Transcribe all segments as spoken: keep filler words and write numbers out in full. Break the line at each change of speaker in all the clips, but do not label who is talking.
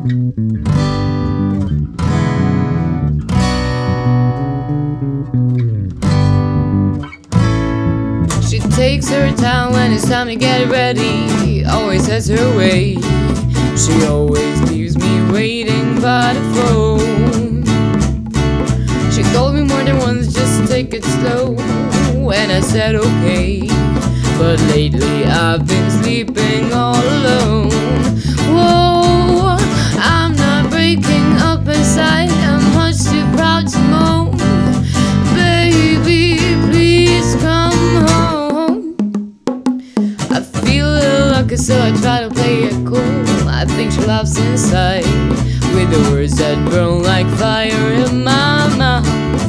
She takes her time when it's time to get ready, always has her way. She always leaves me waiting by the phone. She told me more than once, just take it slow, and I said okay. But lately I've been sleeping all alone. Whoa, I'm not breaking up inside, I'm much too proud to moan. Baby, please come home. I feel a little lucky, so I try to play it cool. I think she laughs inside with the words that burn like fire in my mouth.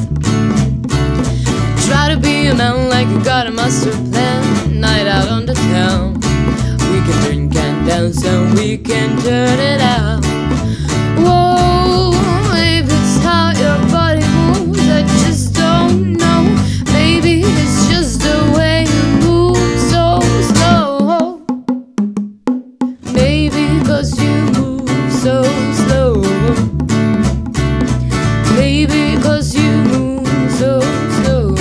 Try to be a man like you got a master plan. Night out on the town, we can drink and dance and we can turn it out. Whoa, maybe it's how your body moves, I just don't know. Maybe it's just the way you move so slow. Maybe cause you move so slow. Maybe cause you move so slow.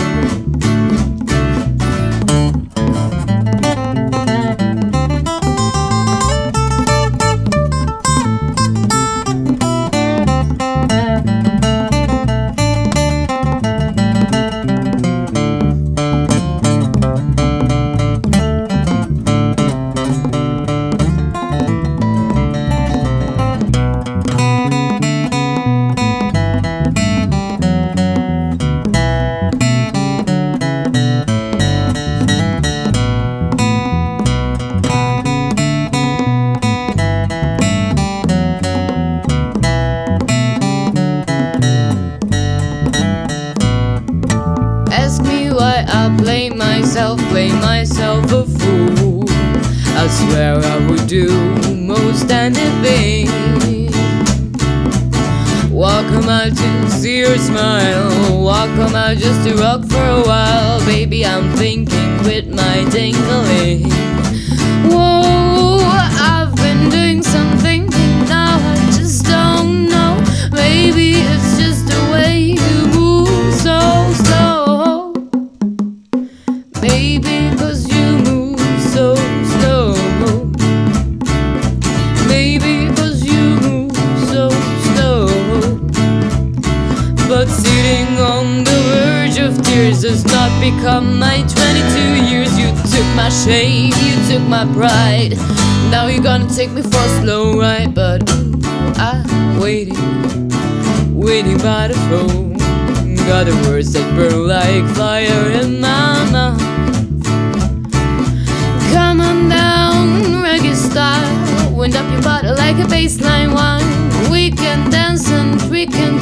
Ask me why I blame myself, blame myself a fool. I swear I would do most anything. Welcome out to see your smile, welcome out just to rock for a while. Baby, I'm thinking with my dingling. Whoa, I've been doing something now, I just don't know. Maybe it's just the way you move so slow. Maybe cause you move so slow. Maybe cause you move so slow. But sitting on the verge of tears does not become my twenty-two years. You took my shame, you took my pride. Now you're gonna take me for a slow ride. But ooh, I'm waiting, waiting by the phone. Got the words that burn like fire in my mouth. Come on down, reggae style. Wind up your body like a bassline one. We can dance and we can